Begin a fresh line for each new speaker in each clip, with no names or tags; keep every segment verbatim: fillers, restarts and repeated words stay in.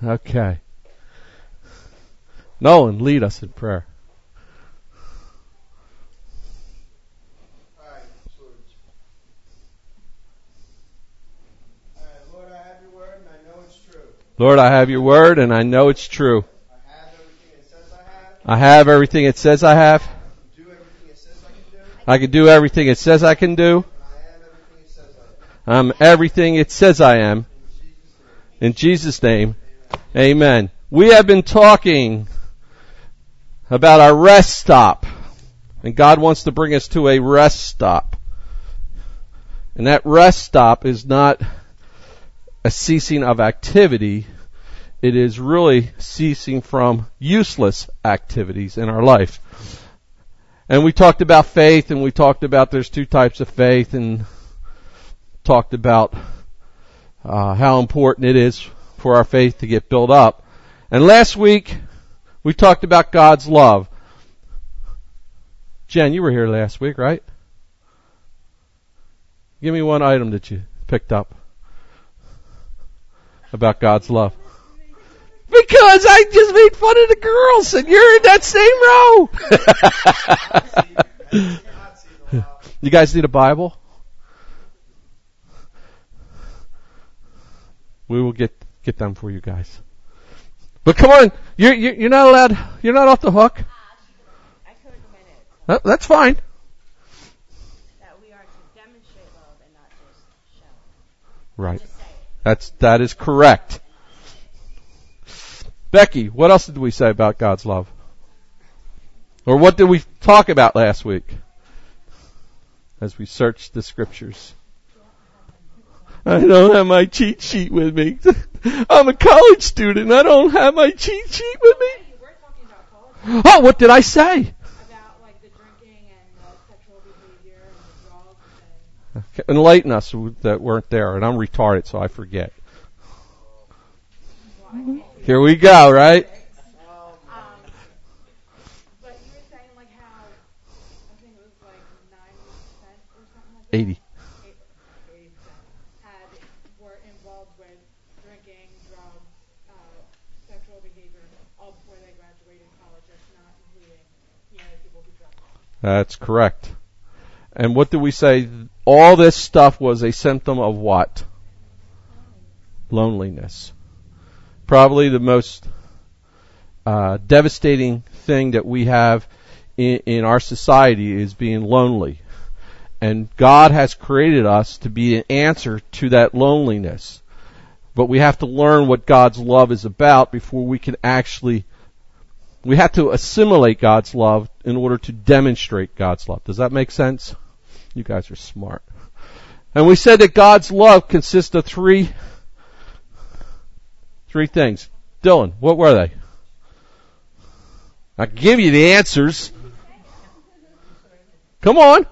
Okay. Nolan, lead us in prayer.
All right, Lord. All right, Lord, I have your word and I know it's true.
Lord, I have your word and I know it's true.
I have everything it says I have.
I have everything it says I have.
Do everything it says I can do.
I can do everything it says I can do.
And I am everything it says I am.
I'm everything it says I am. In Jesus' name, amen. We have been talking about our rest stop. And God wants to bring us to a rest stop. And that rest stop is not a ceasing of activity. It is really ceasing from useless activities in our life. And we talked about faith, and we talked about there's two types of faith, and talked about uh, how important it is for our faith to get built up. And last week, we talked about God's love. Jen, you were here last week, right? Give me one item that you picked up about God's love. Because I just made fun of the girls and you're in that same row. You guys need a Bible? We will get get them for you guys. But come on, you're you're not allowed. You're not off the hook.
I could admit it.
Uh, that's fine.
That we are to demonstrate love and not just show.
Right.
Just say it.
That's that is correct. Becky, what else did we say about God's love? Or what did we talk about last week as we searched the scriptures? I don't have my cheat sheet with me. I'm a college student. I don't have my cheat sheet with me.
We're talking about college.
Oh, what did I say?
About like the drinking and the sexual behavior and the drugs and
Okay, enlighten us that weren't there, and I'm retarded, so I forget. Here we go, right?
Um, but you were saying like how I think it was like ninety percent or something like that.
Eighty.
Eighty percent had were involved with drinking, drugs, uh, sexual behavior all before they graduated college. That's not including you know people who drop out.
That's correct. And what did we say? All this stuff was a symptom of what? Loneliness. Probably the most uh, devastating thing that we have in, in our society is being lonely. And God has created us to be an answer to that loneliness. But we have to learn what God's love is about before we can actually, we have to assimilate God's love in order to demonstrate God's love. Does that make sense? You guys are smart. And we said that God's love consists of three Three things. Dylan, what were they? I can give you the answers. Come on.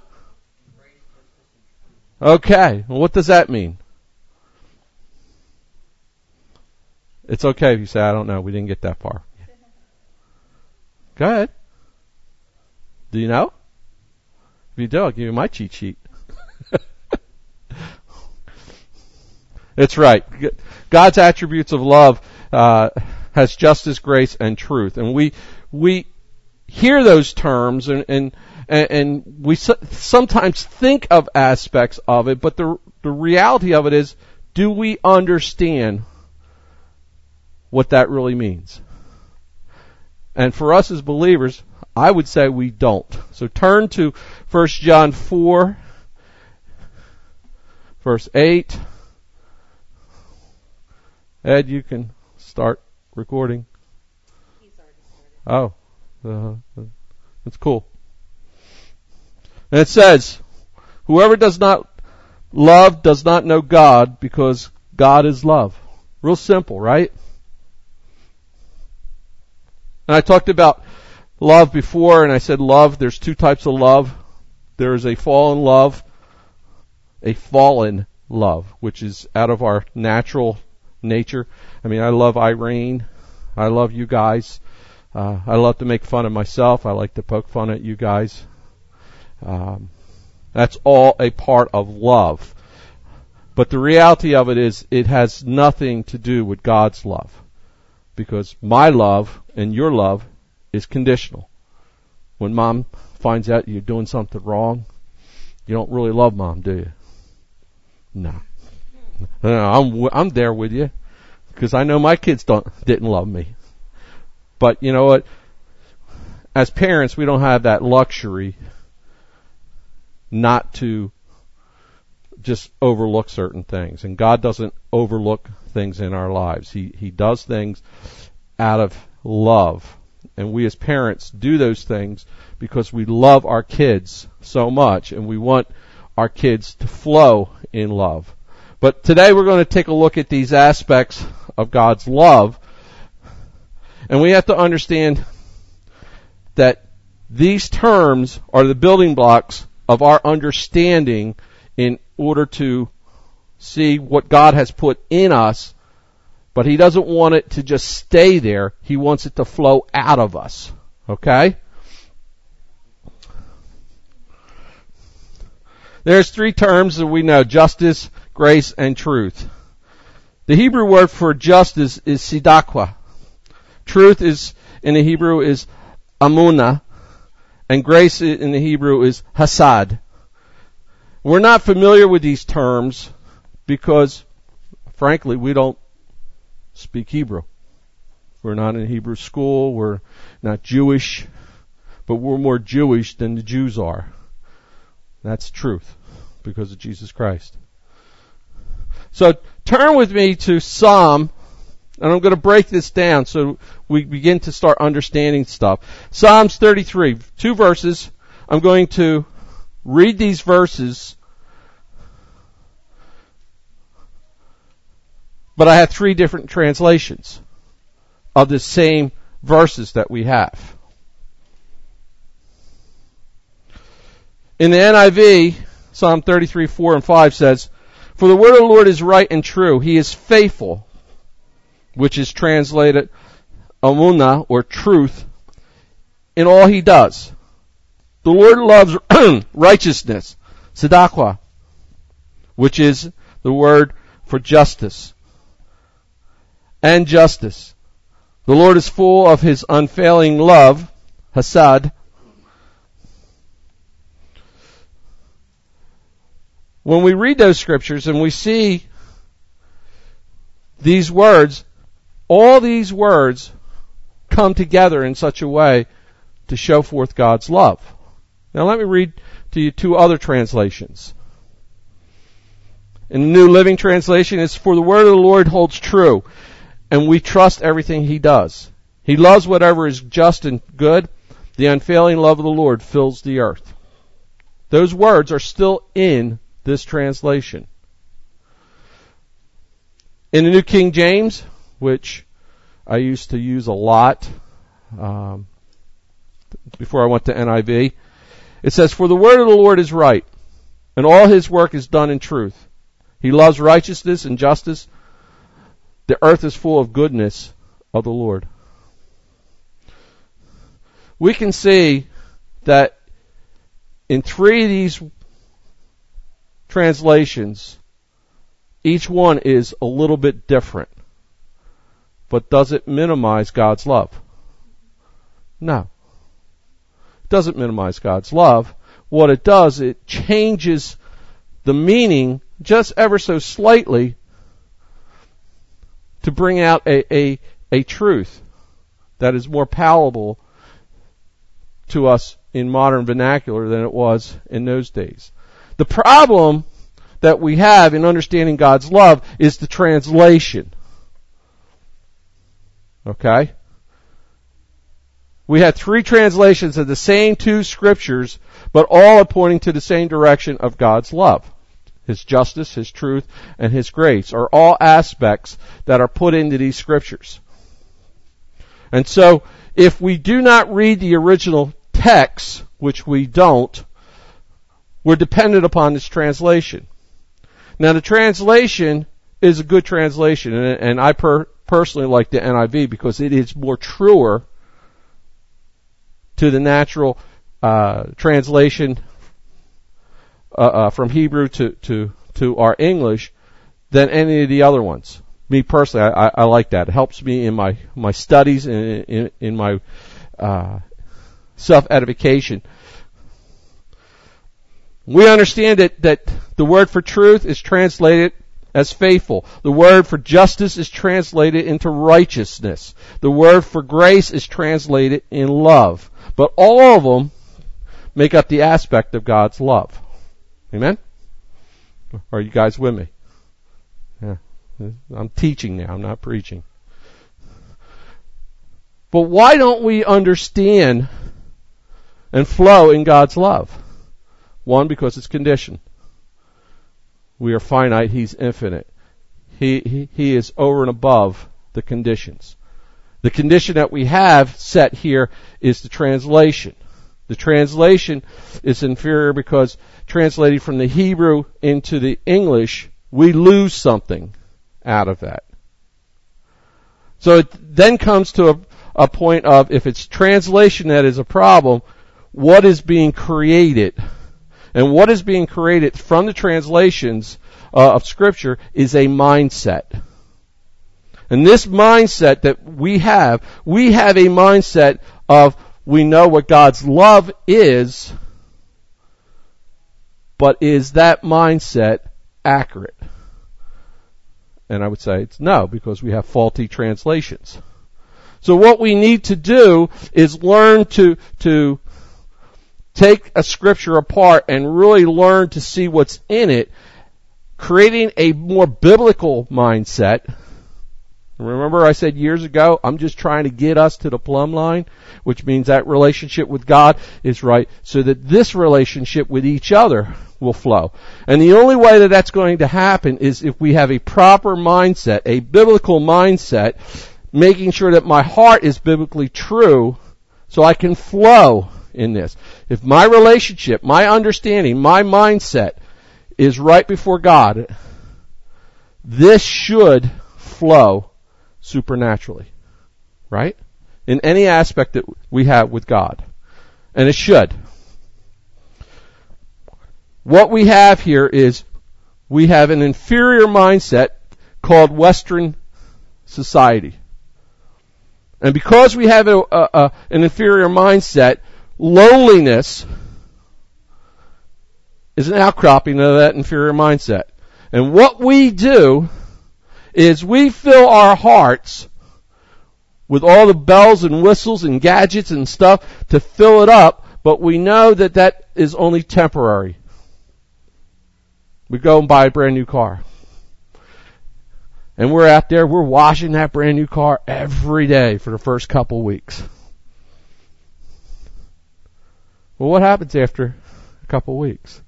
Okay. Well, what does that mean? It's okay if you say, I don't know. We didn't get that far. Go ahead. Do you know? If you do, I'll give you my cheat sheet. It's right. God's attributes of love uh, has justice, grace, and truth, and we we hear those terms, and and and we sometimes think of aspects of it, but the the reality of it is, do we understand what that really means? And for us as believers, I would say we don't. So turn to First John four, verse eight. Ed, you can start recording.
He's already started.
Oh, uh, that's cool. And it says, whoever does not love does not know God, because God is love. Real simple, right? And I talked about love before, and I said love, there's two types of love. There is a fallen love, a fallen love, which is out of our natural nature. I mean, I love Irene. I love you guys. Uh, I love to make fun of myself. I like to poke fun at you guys. Um, that's all a part of love. But the reality of it is, it has nothing to do with God's love. because my love and your love is conditional. When mom finds out you're doing something wrong, you don't really love mom, do you? No. no I'm I'm there with you because I know my kids don't didn't love me. But you know what? As parents, we don't have that luxury not to just overlook certain things. And God doesn't overlook things in our lives. He He does things out of love. And we as parents do those things because we love our kids so much and we want our kids to flow in love. But today we're going to take a look at these aspects of God's love. And we have to understand that these terms are the building blocks of our understanding in order to see what God has put in us. But He doesn't want it to just stay there. He wants it to flow out of us. Okay? There's three terms that we know: justice, grace, and truth. The Hebrew word for justice is sidaqah. Truth is, in the Hebrew, is amunah. And grace in the Hebrew is hasad. We're not familiar with these terms because, frankly, we don't speak Hebrew. We're not in Hebrew school. We're not Jewish. But we're more Jewish than the Jews are. That's truth because of Jesus Christ. So turn with me to Psalm, and I'm going to break this down so we begin to start understanding stuff. Psalms thirty-three, two verses. I'm going to read these verses, but I have three different translations of the same verses that we have. In the N I V, Psalm thirty-three, four and five says, "For the word of the Lord is right and true. He is faithful," which is translated amunah, or truth, in all He does. The Lord loves righteousness, sidaqah, which is the word for justice, and justice. The Lord is full of His unfailing love, hasad. When we read those scriptures and we see these words, all these words come together in such a way to show forth God's love. Now let me read to you two other translations. In the New Living Translation, it's, "For the word of the Lord holds true, and we trust everything He does. He loves whatever is just and good. The unfailing love of the Lord fills the earth." Those words are still in this translation. In the New King James, which I used to use a lot um, before I went to N I V, it says, "For the word of the Lord is right, and all His work is done in truth. He loves righteousness and justice. The earth is full of goodness of the Lord." We can see that in three of these translations, each one is a little bit different. But does it minimize God's love? No. It doesn't minimize God's love. What it does, it changes the meaning just ever so slightly to bring out a, a, a truth that is more palatable to us in modern vernacular than it was in those days. The problem that we have in understanding God's love is the translation. Okay? We had three translations of the same two scriptures, but all are pointing to the same direction of God's love. His justice, His truth, and His grace are all aspects that are put into these scriptures. And so, if we do not read the original text, which we don't, we're dependent upon this translation. Now, the translation is a good translation, and, and I per, personally like the N I V because it is more truer to the natural uh, translation uh, uh, from Hebrew to, to, to our English than any of the other ones. me personally, I, I, I like that. It helps me in my, my studies and in, in, in my uh, self-edification. We understand that, that the word for truth is translated as faithful. The word for justice is translated into righteousness. The word for grace is translated in love. But all of them make up the aspect of God's love. Amen? Are you guys with me? Yeah. I'm teaching now, I'm not preaching. But why don't we understand and flow in God's love? One, because it's conditioned. We are finite, He's infinite. He, he, he is over and above the conditions. The condition that we have set here is the translation. The translation is inferior because translating from the Hebrew into the English, we lose something out of that. So it then comes to a, a point of, if it's translation that is a problem, what is being created? And what is being created from the translations uh, of Scripture is a mindset. And this mindset that we have, we have a mindset of, we know what God's love is, but is that mindset accurate? And I would say it's no, because we have faulty translations. So what we need to do is learn to, to take a scripture apart and really learn to see what's in it, creating a more biblical mindset. Remember I said years ago, I'm just trying to get us to the plumb line, which means that relationship with God is right, so that this relationship with each other will flow. And the only way that that's going to happen is if we have a proper mindset, a biblical mindset, making sure that my heart is biblically true so I can flow in this. If my relationship, my understanding, my mindset is right before God, this should flow supernaturally, right? In any aspect that we have with God. And it should. What we have here is we have an inferior mindset called Western society. And because we have a, a, a, an inferior mindset, loneliness is an outcropping of that inferior mindset. And what we do is we fill our hearts with all the bells and whistles and gadgets and stuff to fill it up, but we know that that is only temporary. We go and buy a brand new car. And we're out there, we're washing that brand new car every day for the first couple weeks. Well, what happens after a couple weeks?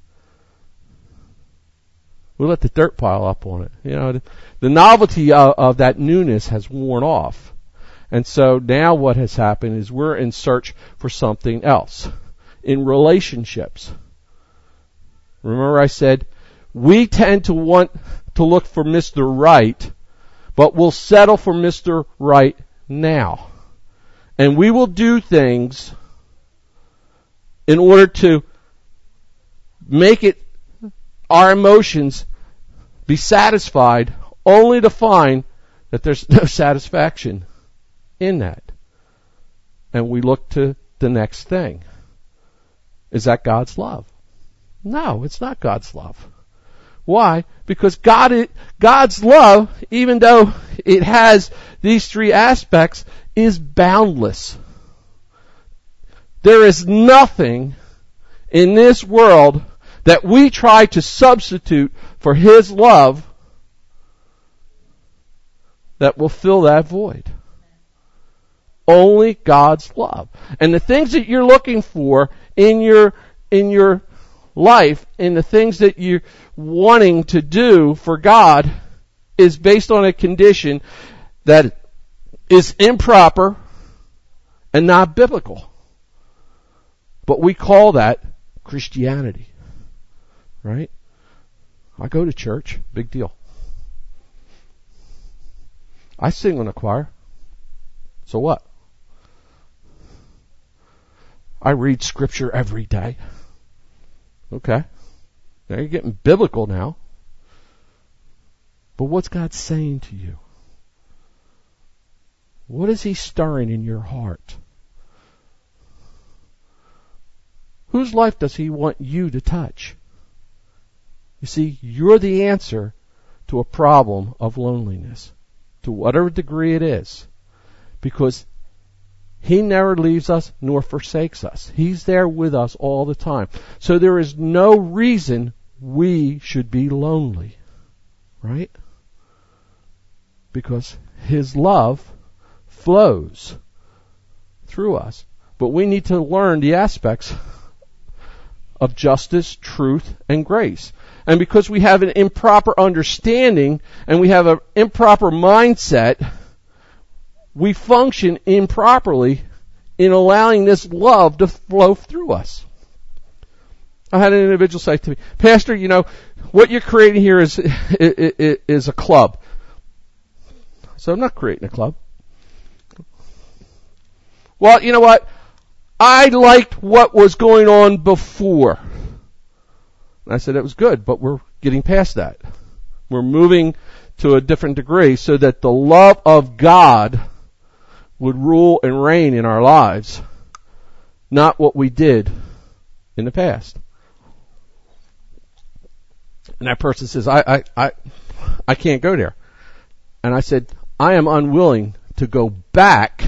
We let the dirt pile up on it. You know, the novelty of, of that newness has worn off. And so now what has happened is we're in search for something else. In relationships. Remember I said, we tend to want to look for Mister Right, but we'll settle for Mister Right now. And we will do things in order to make it, our emotions, be satisfied, only to find that there's no satisfaction in that. And we look to the next thing. Is that God's love? No, it's not God's love. Why? Because God, God's love, even though it has these three aspects, is boundless. There is nothing in this world that we try to substitute for His love that will fill that void. Only God's love. And the things that you're looking for in your, in your life, in the things that you're wanting to do for God, is based on a condition that is improper and not biblical. But we call that Christianity. Right? I go to church, big deal. I sing in a choir. So what? I read scripture every day. Okay. Now you're getting biblical now. But what's God saying to you? What is he stirring in your heart? Whose life does he want you to touch? You see, you're the answer to a problem of loneliness, to whatever degree it is, because he never leaves us nor forsakes us. He's there with us all the time. So there is no reason we should be lonely, right? Because his love flows through us. But we need to learn the aspects of justice, truth, and grace. And because we have an improper understanding and we have an improper mindset, we function improperly in allowing this love to flow through us. I had an individual say to me, Pastor, you know, what you're creating here is, is, is a club. So I'm not creating a club. Well, you know what? I liked what was going on before. And I said it was good, but we're getting past that. We're moving to a different degree so that the love of God would rule and reign in our lives, not what we did in the past. And that person says, I, I, I, I can't go there. And I said, I am unwilling to go back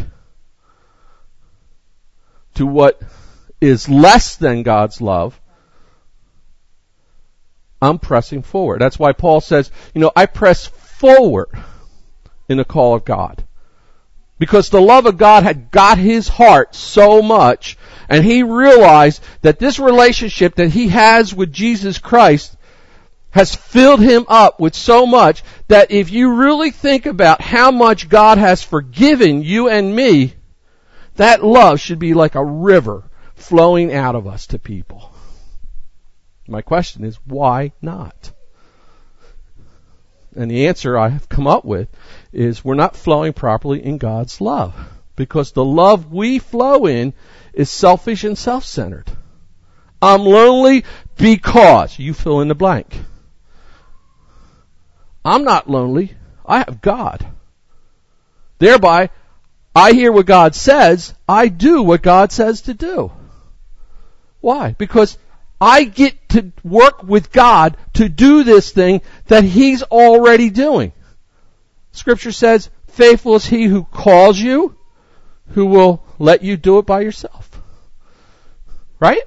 to what is less than God's love. I'm pressing forward. That's why Paul says, you know, I press forward in the call of God. Because the love of God had got his heart so much, and he realized that this relationship that he has with Jesus Christ has filled him up with so much that if you really think about how much God has forgiven you and me, that love should be like a river flowing out of us to people. My question is, why not? And the answer I have come up with is we're not flowing properly in God's love. Because the love we flow in is selfish and self-centered. I'm lonely because you fill in the blank. I'm not lonely. I have God. Thereby, I hear what God says. I do what God says to do. Why? Because I get to work with God to do this thing that He's already doing. Scripture says, faithful is He who calls you, who will let you do it by yourself. Right?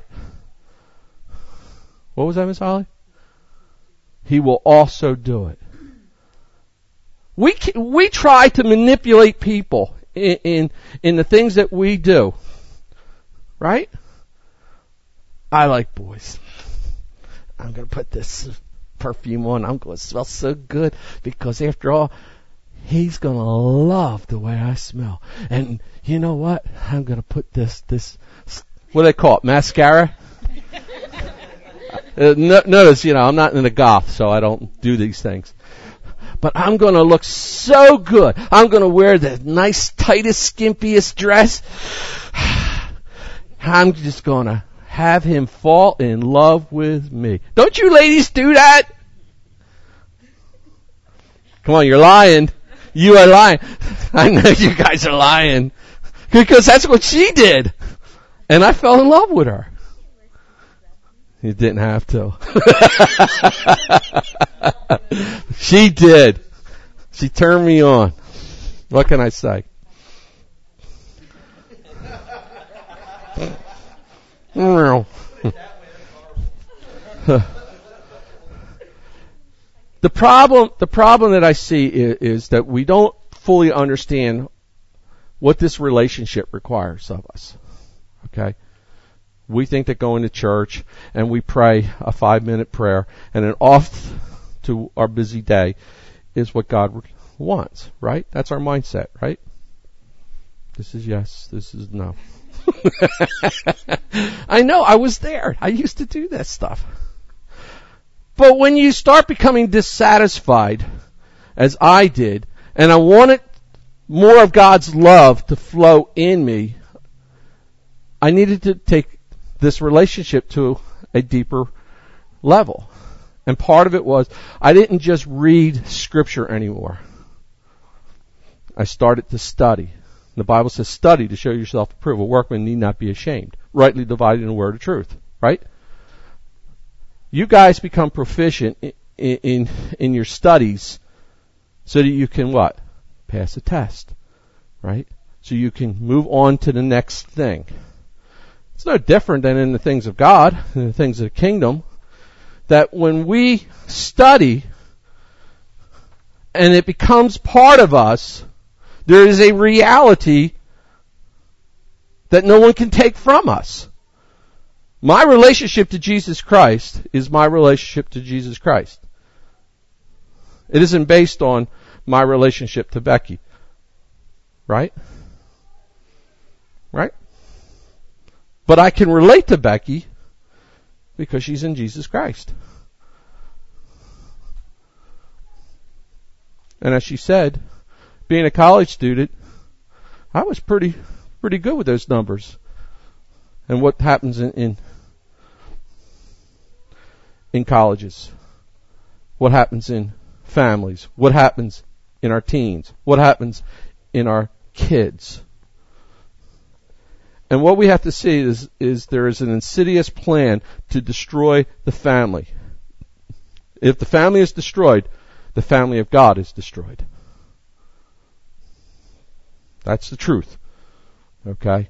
What was that, Miss Holly? He will also do it. We can, we try to manipulate people in, in in the things that we do. Right? I like boys. I'm going to put this perfume on. I'm going to smell so good because after all, he's going to love the way I smell. And you know what? I'm going to put this, this, what do they call it? Mascara? uh, no, notice, you know, I'm not in a goth, so I don't do these things. But I'm going to look so good. I'm going to wear the nice, tightest, skimpiest dress. I'm just going to have him fall in love with me. Don't you ladies do that? Come on, you're lying. You are lying. I know you guys are lying. Because that's what she did. And I fell in love with her. You didn't have to. She did. She turned me on. What can I say? The problem, the problem that I see is, is that we don't fully understand what this relationship requires of us. Okay? We think that going to church and we pray a five minute prayer and then off to our busy day is what God wants, right? That's our mindset, right? This is yes, this is no. I know, I was there. I used to do that stuff. But when you start becoming dissatisfied, as I did, and I wanted more of God's love to flow in me, I needed to take this relationship to a deeper level. And part of it was, I didn't just read Scripture anymore. I started to study. The Bible says, study to show yourself approved. A workman need not be ashamed, rightly dividing the word of truth. Right? You guys become proficient in, in, in your studies so that you can what? Pass a test. Right? So you can move on to the next thing. It's no different than in the things of God, in the things of the kingdom, that when we study and it becomes part of us, there is a reality that no one can take from us. My relationship to Jesus Christ is my relationship to Jesus Christ. It isn't based on my relationship to Becky. Right? Right? But I can relate to Becky because she's in Jesus Christ. And as she said, being a college student, I was pretty pretty good with those numbers. And what happens in in, in colleges? What happens in families? What happens in our teens? What happens in our kids? And what we have to see is, is there is an insidious plan to destroy the family. If the family is destroyed, the family of God is destroyed. That's the truth. Okay?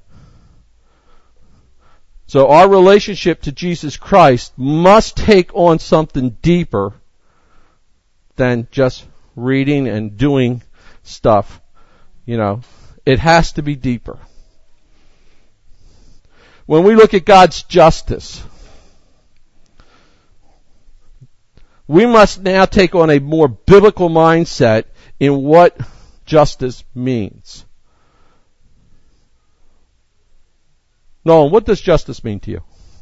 So our relationship to Jesus Christ must take on something deeper than just reading and doing stuff. You know, it has to be deeper. When we look at God's justice, we must now take on a more biblical mindset in what justice means. Nolan, what does justice mean to you?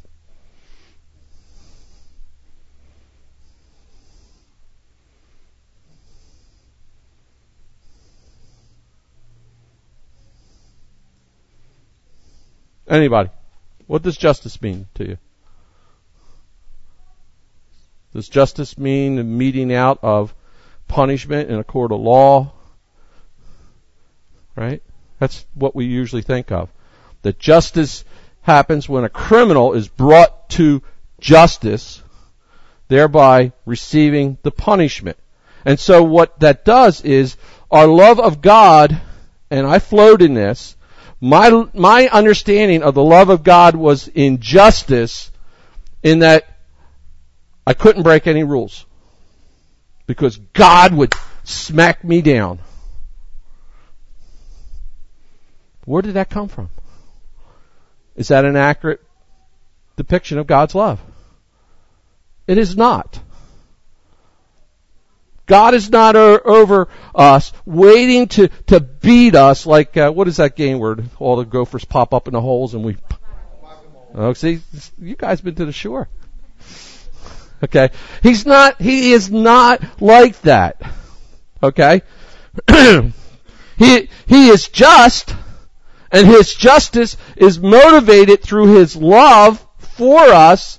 Anybody? What does justice mean to you? Does justice mean the meting out of punishment in a court of law? Right? That's what we usually think of. That justice happens when a criminal is brought to justice, thereby receiving the punishment. And so what that does is our love of God, and I flowed in this, My my understanding of the love of God was in justice, in that I couldn't break any rules because God would smack me down. Where did that come from? Is that an accurate depiction of God's love? It is not. God is not o- over us, waiting to, to beat us like, uh, what is that game where all the gophers pop up in the holes and we... Oh, see, you guys been to the shore. Okay? He's not, he is not like that. Okay? he, he is just, and his justice is motivated through his love for us.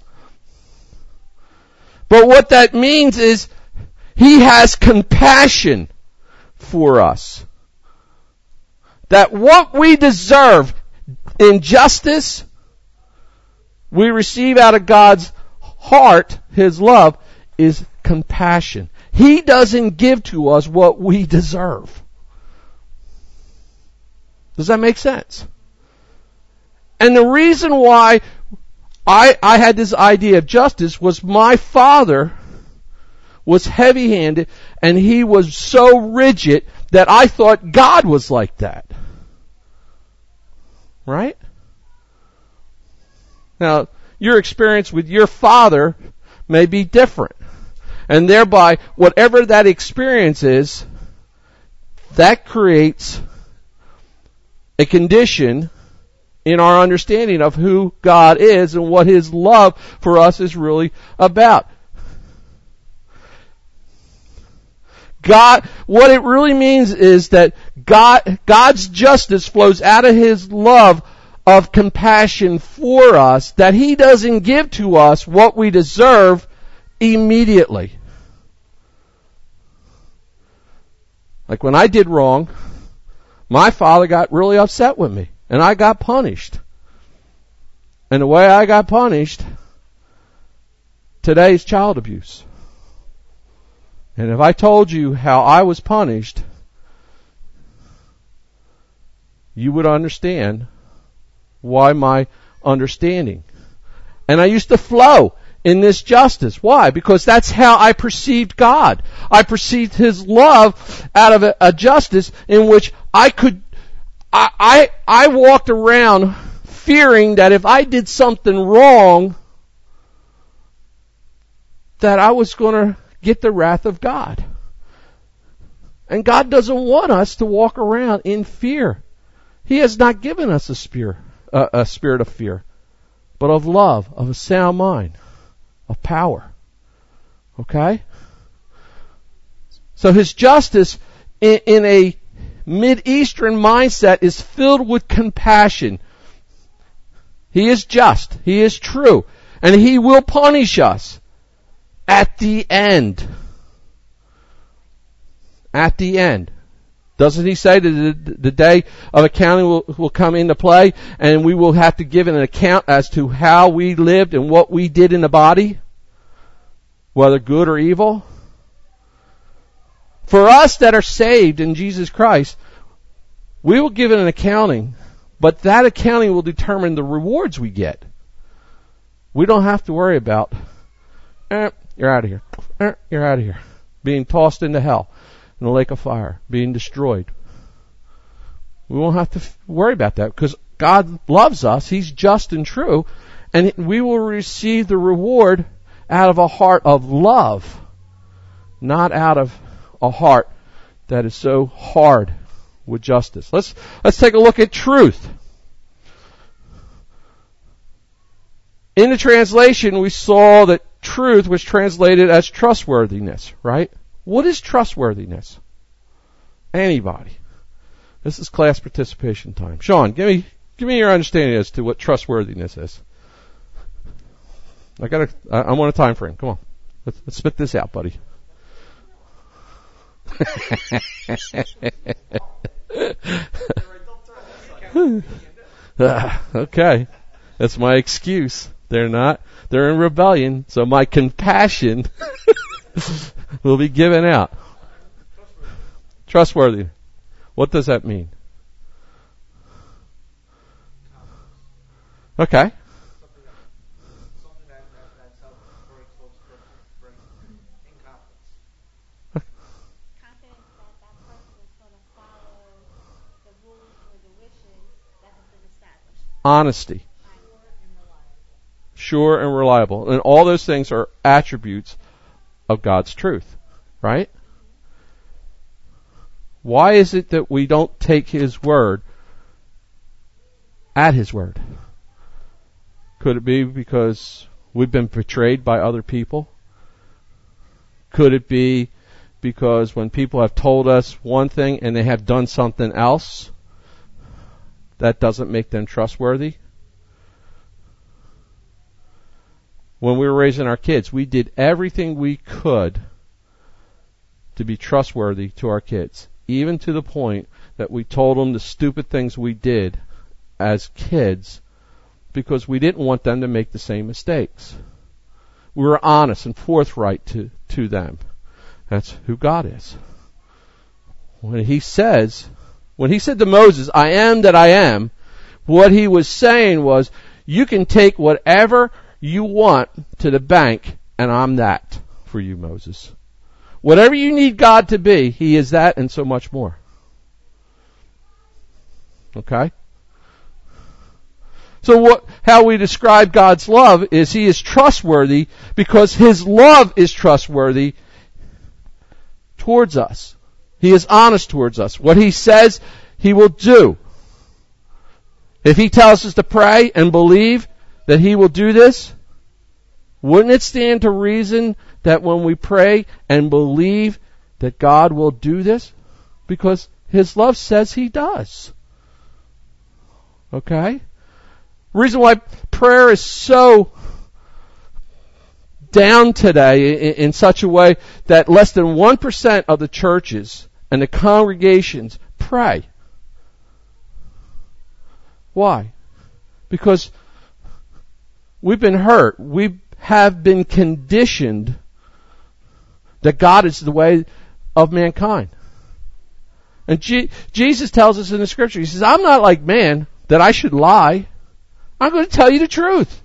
But what that means is, he has compassion for us. That what we deserve in justice, we receive out of God's heart, his love, is compassion. He doesn't give to us what we deserve. Does that make sense? And the reason why I, I had this idea of justice was my father was heavy-handed, and he was so rigid that I thought God was like that. Right? Now, your experience with your father may be different. And thereby, whatever that experience is, that creates a condition in our understanding of who God is and what his love for us is really about. God, what it really means is that God, God's justice flows out of his love of compassion for us, that he doesn't give to us what we deserve immediately. Like when I did wrong, my father got really upset with me, and I got punished. And the way I got punished, today is child abuse. And if I told you how I was punished, you would understand why my understanding. And I used to flow in this justice. Why? Because that's how I perceived God. I perceived His love out of a, a justice in which I could, I, I, I walked around fearing that if I did something wrong, that I was going to get the wrath of God. And God doesn't want us to walk around in fear. He has not given us a spirit, uh, a spirit of fear, but of love, of a sound mind, of power. Okay? So His justice in, in a Mid-Eastern mindset is filled with compassion. He is just. He is true. And He will punish us at the end. At the end. Doesn't He say that the, the day of accounting will, will come into play and we will have to give an account as to how we lived and what we did in the body? Whether good or evil? For us that are saved in Jesus Christ, we will give an accounting, but that accounting will determine the rewards we get. We don't have to worry about, eh, you're out of here, eh, you're out of here, being tossed into hell, in the lake of fire, being destroyed. We won't have to f- worry about that because God loves us. He's just and true, and we will receive the reward out of a heart of love, not out of a heart that is so hard with justice. Let's let's take a look at truth. In the translation, we saw that truth was translated as trustworthiness, right? What is trustworthiness? Anybody? This is class participation time. Sean, give me give me your understanding as to what trustworthiness is. I got I, I'm on a time frame. Come on, let's, let's spit this out, buddy. uh, okay, that's my excuse. They're not. They're in rebellion, so my compassion will be given out. Trustworthy. What does that mean? Okay. Honesty. Sure and reliable. And all those things are attributes of God's truth. Right? Why is it that we don't take His word at His word? Could it be because we've been betrayed by other people? Could it be because when people have told us one thing and they have done something else, that doesn't make them trustworthy? When we were raising our kids, we did everything we could to be trustworthy to our kids, even to the point that we told them the stupid things we did as kids because we didn't want them to make the same mistakes. We were honest and forthright to, to them. That's who God is. When He says, when He said to Moses, I am that I am, what He was saying was, you can take whatever you want to the bank, and I'm that for you, Moses. Whatever you need God to be, He is that and so much more. Okay? So what, how we describe God's love is He is trustworthy because His love is trustworthy towards us. He is honest towards us. What He says, He will do. If He tells us to pray and believe that He will do this, wouldn't it stand to reason that when we pray and believe that God will do this? Because His love says He does. Okay? Reason why prayer is so down today in, in such a way that less than one percent of the churches and the congregations pray. Why? Because we've been hurt. We have been conditioned that God is the way of mankind. And G- Jesus tells us in the scripture, he says, I'm not like man that I should lie. I'm going to tell you the truth.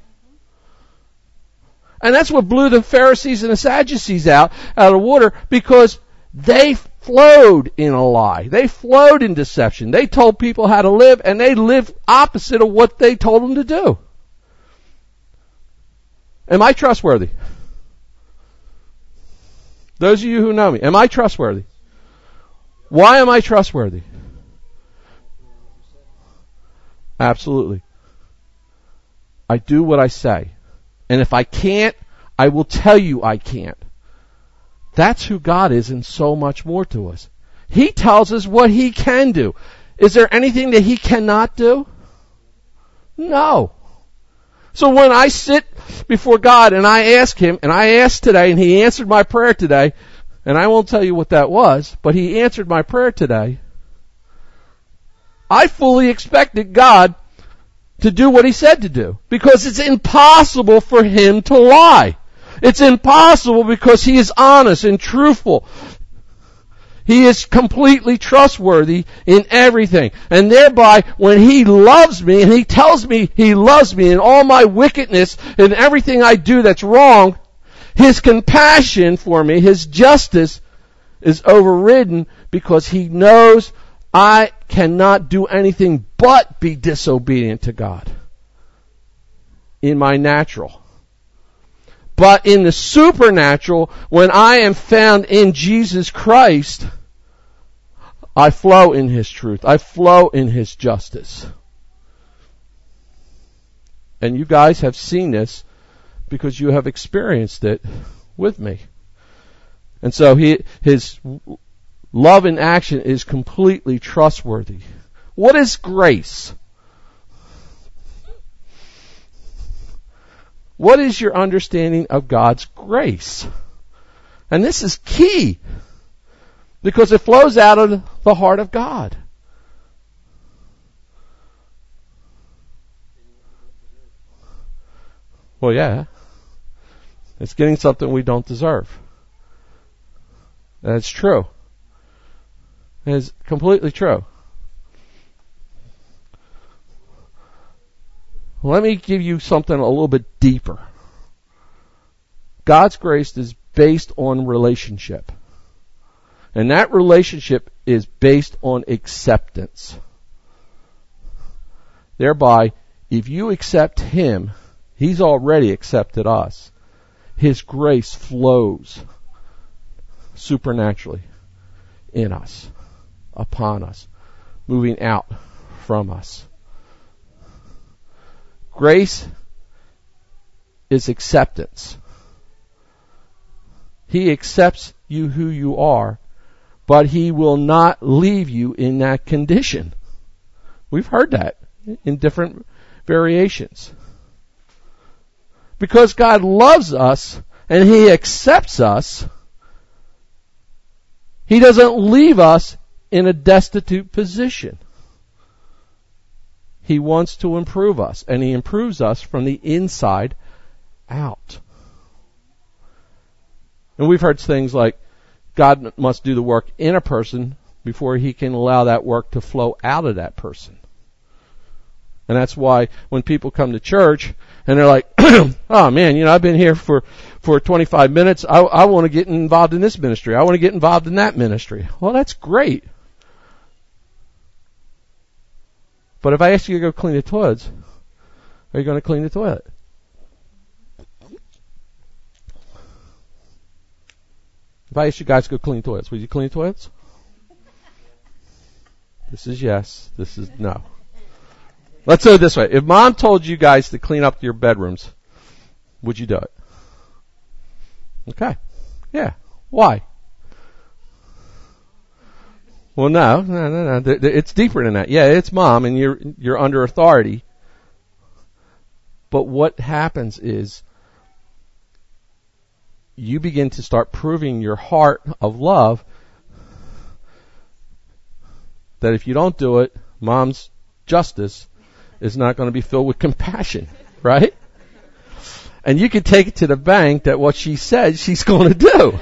And that's what blew the Pharisees and the Sadducees out, out of the water, because they flowed in a lie. They flowed in deception. They told people how to live, and they lived opposite of what they told them to do. Am I trustworthy? Those of you who know me, am I trustworthy? Why am I trustworthy? Absolutely. I do what I say. And if I can't, I will tell you I can't. That's who God is and so much more to us. He tells us what He can do. Is there anything that He cannot do? No. So when I sit before God and I ask Him, and I asked today, and He answered my prayer today, and I won't tell you what that was, but He answered my prayer today, I fully expected God to do what He said to do. Because it's impossible for Him to lie. It's impossible because He is honest and truthful. He is completely trustworthy in everything. And thereby, when He loves me, and He tells me He loves me in all my wickedness and everything I do that's wrong, His compassion for me, His justice is overridden because He knows I cannot do anything but be disobedient to God in my natural. But in the supernatural, when I am found in Jesus Christ, I flow in His truth. I flow in His justice. And you guys have seen this because you have experienced it with me. And so he, His love in action is completely trustworthy. What is grace? What is your understanding of God's grace? And this is key because it flows out of the heart of God. Well, yeah. It's getting something we don't deserve. That's true. It's completely true. Let me give you something a little bit deeper. God's grace is based on relationship. And that relationship is based on acceptance. Thereby, if you accept Him, He's already accepted us. His grace flows supernaturally in us, upon us, moving out from us. Grace is acceptance. He accepts you who you are, but He will not leave you in that condition. We've heard that in different variations. Because God loves us and He accepts us, He doesn't leave us in a destitute position. He wants to improve us, and He improves us from the inside out. And we've heard things like God must do the work in a person before He can allow that work to flow out of that person. And that's why when people come to church and they're like, oh man, you know, I've been here for, for twenty-five minutes. I, I want to get involved in this ministry. I want to get involved in that ministry. Well, that's great. But if I ask you to go clean the toilets, are you going to clean the toilet? If I ask you guys to go clean toilets, will you clean toilets? This is yes. This is no. Let's do it this way. If Mom told you guys to clean up your bedrooms, would you do it? Okay. Yeah. Why? Well, no, no, no, no. It's deeper than that. Yeah, it's Mom, and you're you're under authority. But what happens is you begin to start proving your heart of love that if you don't do it, Mom's justice is not going to be filled with compassion, right? And you can take it to the bank that what she said she's going to do.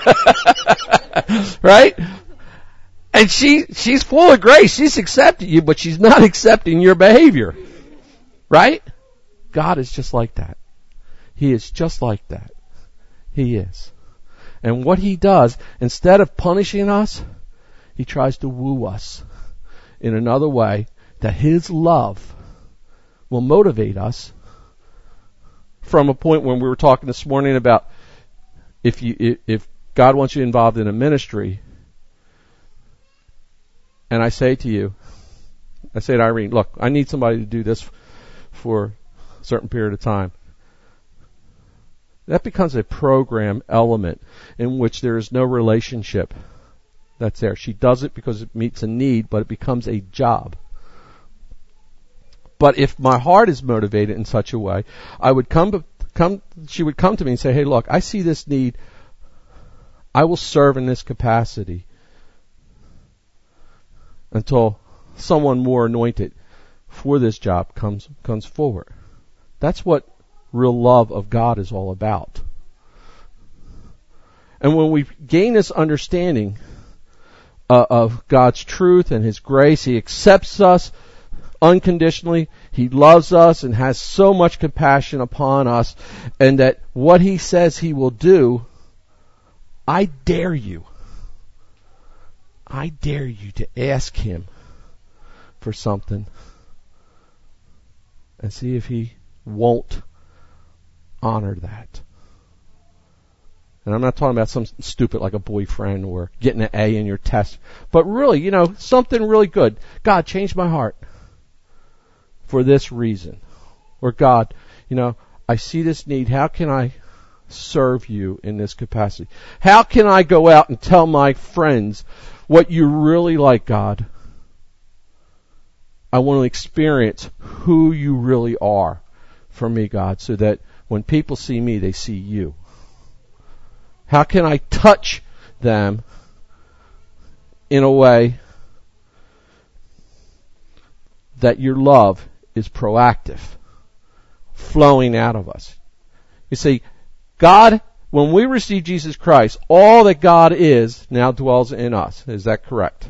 Right? And she, she's full of grace. She's accepting you, but she's not accepting your behavior. Right? God is just like that. He is just like that. He is. And what He does, instead of punishing us, He tries to woo us in another way that His love will motivate us. From a point when we were talking this morning about if you if God wants you involved in a ministry, and I say to you, I say to Irene, look, I need somebody to do this for a certain period of time. That becomes a program element in which there is no relationship that's there. She does it because it meets a need, but it becomes a job. But if my heart is motivated in such a way, I would come to, come, she would come to me and say, hey, look, I see this need. I will serve in this capacity until someone more anointed for this job comes, comes forward. That's what real love of God is all about. And when we gain this understanding uh, of God's truth and His grace, He accepts us unconditionally. He loves us and has so much compassion upon us, and that what He says He will do, I dare you. I dare you to ask Him for something and see if He won't honor that. And I'm not talking about something stupid like a boyfriend or getting an A in your test, but really, you know, something really good. God, change my heart for this reason. Or God, you know, I see this need. How can I serve you in this capacity? How can I go out and tell my friends what you really like, God? I want to experience who you really are for me, God, so that when people see me, they see you. How can I touch them in a way that your love is proactive, flowing out of us? You see, God, when we receive Jesus Christ, all that God is now dwells in us. Is that correct?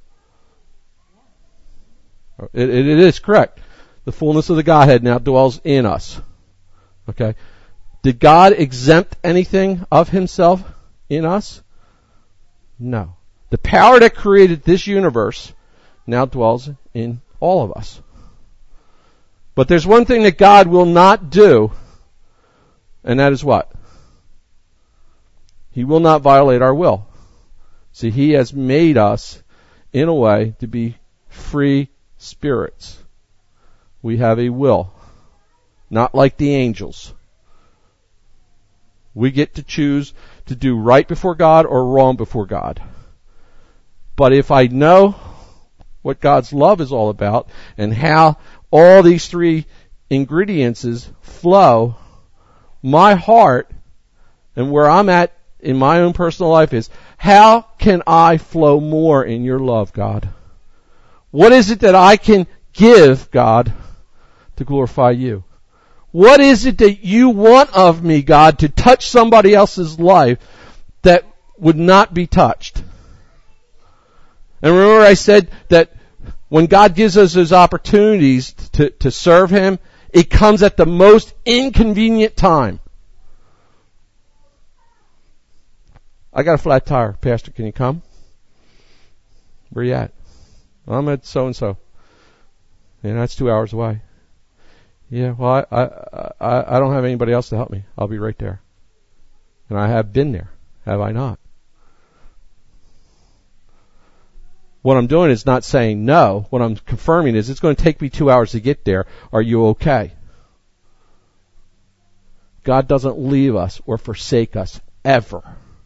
It, it, it is correct. The fullness of the Godhead now dwells in us. Okay? Did God exempt anything of Himself in us? No. The power that created this universe now dwells in all of us. But there's one thing that God will not do, and that is what? He will not violate our will. See, He has made us in a way to be free spirits. We have a will, not like the angels. We get to choose to do right before God or wrong before God. But if I know what God's love is all about and how all these three ingredients flow, my heart and where I'm at in my own personal life is, how can I flow more in your love, God? What is it that I can give, God, to glorify you? What is it that you want of me, God, to touch somebody else's life that would not be touched? And remember I said that when God gives us those opportunities to, to serve Him, it comes at the most inconvenient time. I got a flat tire. Pastor, can you come? Where you at? I'm at so-and-so. And that's two hours away. Yeah, well, I, I, I, I don't have anybody else to help me. I'll be right there. And I have been there, have I not? What I'm doing is not saying no. What I'm confirming is it's going to take me two hours to get there. Are you okay? God doesn't leave us or forsake us ever.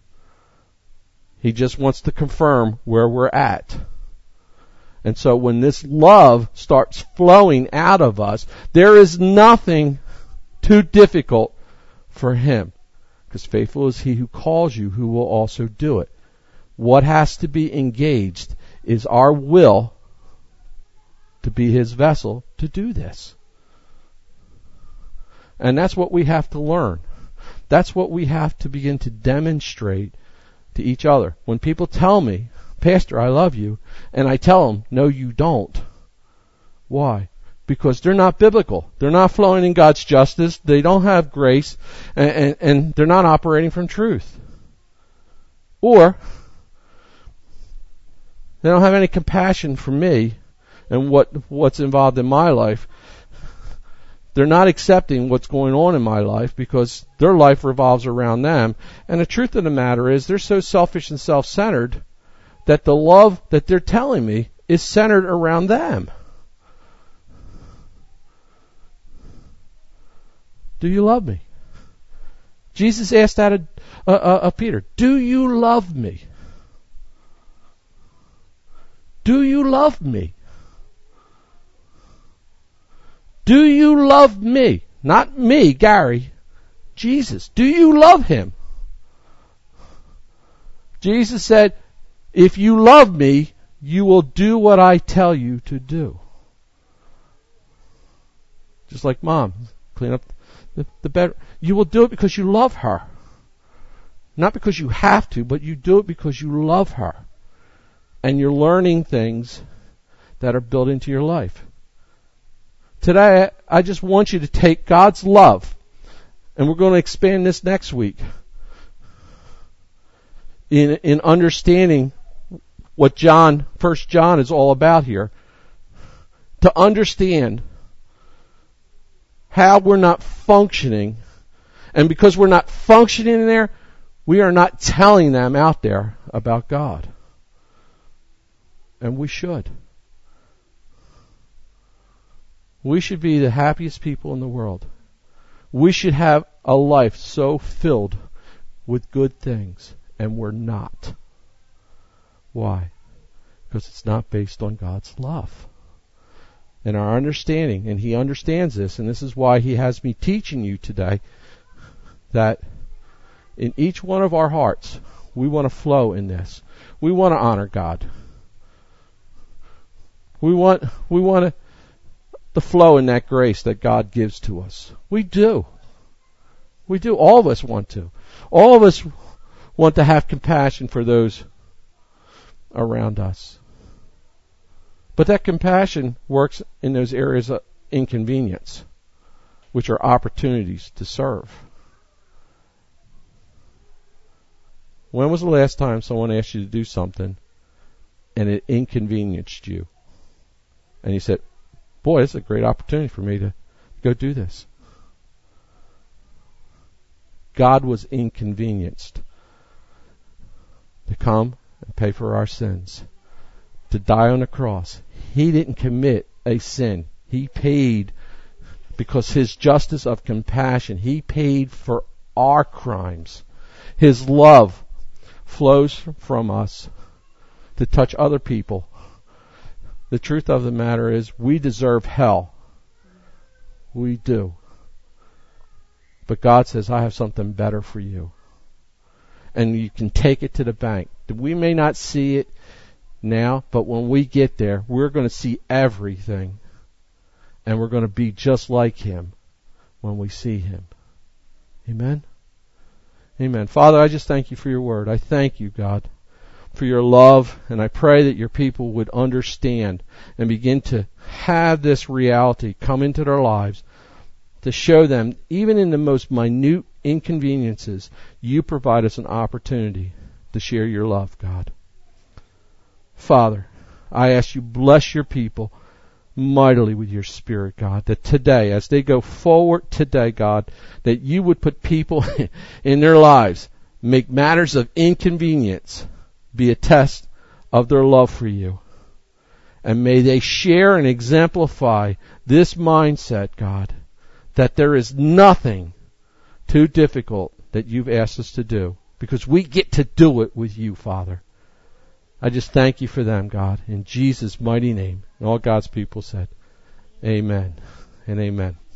He just wants to confirm where we're at. And so when this love starts flowing out of us, there is nothing too difficult for Him. Because faithful is He who calls you, who will also do it. What has to be engaged is our will to to be His vessel to do this. And that's what we have to learn. That's what we have to begin to demonstrate to each other. When people tell me, Pastor, I love you, and I tell them, no, you don't. Why? Because they're not biblical. They're not flowing in God's justice. They don't have grace, and, and, and they're not operating from truth. Or they don't have any compassion for me and what what's involved in my life. They're not accepting what's going on in my life because their life revolves around them. And the truth of the matter is they're so selfish and self-centered that the love that they're telling me is centered around them. Do you love me? Jesus asked that of, uh, uh, of Peter. Do you love me? Do you love me? Do you love me? Not me, Gary. Jesus. Do you love Him? Jesus said, if you love me, you will do what I tell you to do. Just like Mom, clean up the, the bed. You will do it because you love her. Not because you have to, but you do it because you love her. And you're learning things that are built into your life. Today, I just want you to take God's love, and we're going to expand this next week, in, in understanding what John, First John is all about here, to understand how we're not functioning, and because we're not functioning in there, we are not telling them out there about God. And we should. We should be the happiest people in the world. We should have a life so filled with good things, and we're not. Why? Because it's not based on God's love. And our understanding, and He understands this, and this is why He has me teaching you today, that in each one of our hearts, we want to flow in this. We want to honor God. We want, we want to the flow in that grace that God gives to us. We do. We do. All of us want to. All of us want to have compassion for those around us. But that compassion works in those areas of inconvenience, which are opportunities to serve. When was the last time someone asked you to do something and it inconvenienced you? And you said, boy, it's a great opportunity for me to go do this. God was inconvenienced to come and pay for our sins, to die on the cross. He didn't commit a sin. He paid because His justice of compassion. He paid for our crimes. His love flows from us to touch other people. The truth of the matter is we deserve hell. We do. But God says, I have something better for you. And you can take it to the bank. We may not see it now, but when we get there, we're going to see everything. And we're going to be just like Him when we see Him. Amen? Amen. Father, I just thank You for Your word. I thank You, God, for Your love, and I pray that Your people would understand and begin to have this reality come into their lives to show them, even in the most minute inconveniences, You provide us an opportunity to share Your love, God. Father, I ask You bless Your people mightily with Your Spirit, God, that today, as they go forward today, God, that You would put people in their lives, make matters of inconvenience be a test of their love for You. And may they share and exemplify this mindset, God, that there is nothing too difficult that You've asked us to do, because we get to do it with You, Father. I just thank You for them, God, in Jesus' mighty name. And all God's people said, amen and amen.